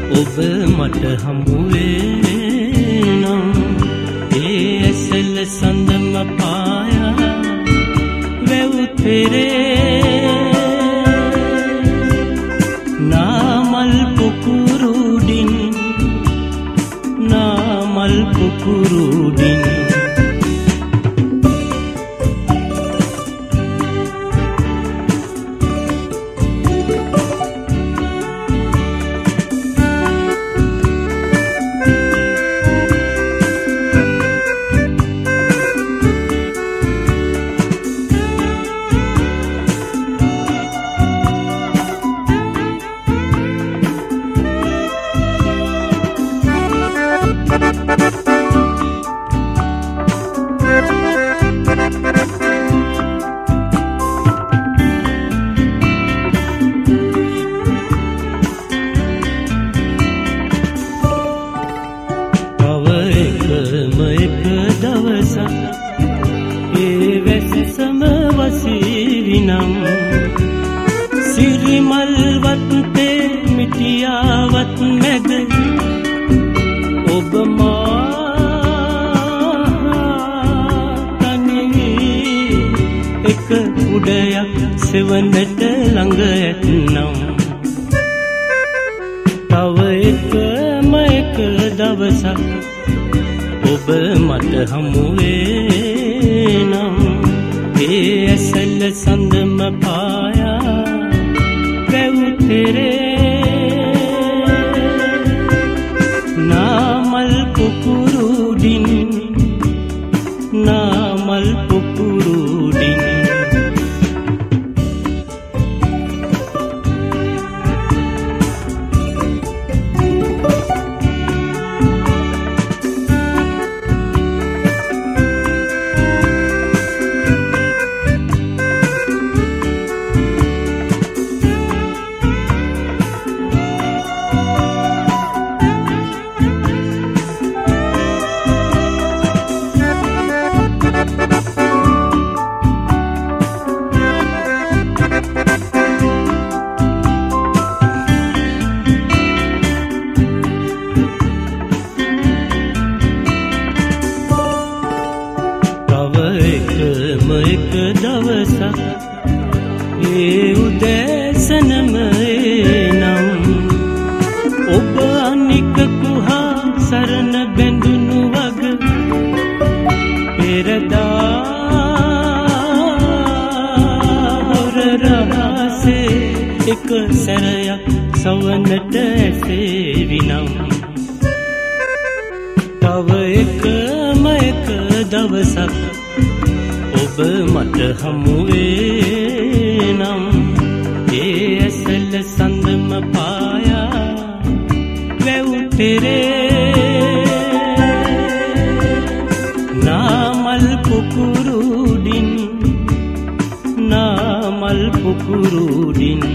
ඔබ මට හමුවේ නම් ඒ ඇසල සඳම පායා වැව් පෙරේ නාමල් පුකුරුඩින් නාමල් පුකුරුඩින් සිරිමල්වත් තේ මිටියාවත් මැද ඔබ තනිවී එක උඩයක් සෙවනට ළඟ ඇත්නම් තව එකම එක දවසක් ඔබ මට හමුවේ නම් ඒ ඇසල සඳම පායා වැව් පෙරේ නාමල් පුකුරුඩින් නාමල් පුකුරුඩින් එකම එක දවසක් ඒ උදෑසනම එනම් ඔබ අනිකකු හා සරණ බැඳුණු වග පෙරදා හොර රහසේ එක සැරයක් සවනට ඇසේවිනම් තව එකම එක දවසක් ඔබ මට හමුවේ නම් ඒ ඇසල සඳම පායා වැව් පෙරේ නාමල් පුකුරුඩින් නාමල් පුකුරුඩින්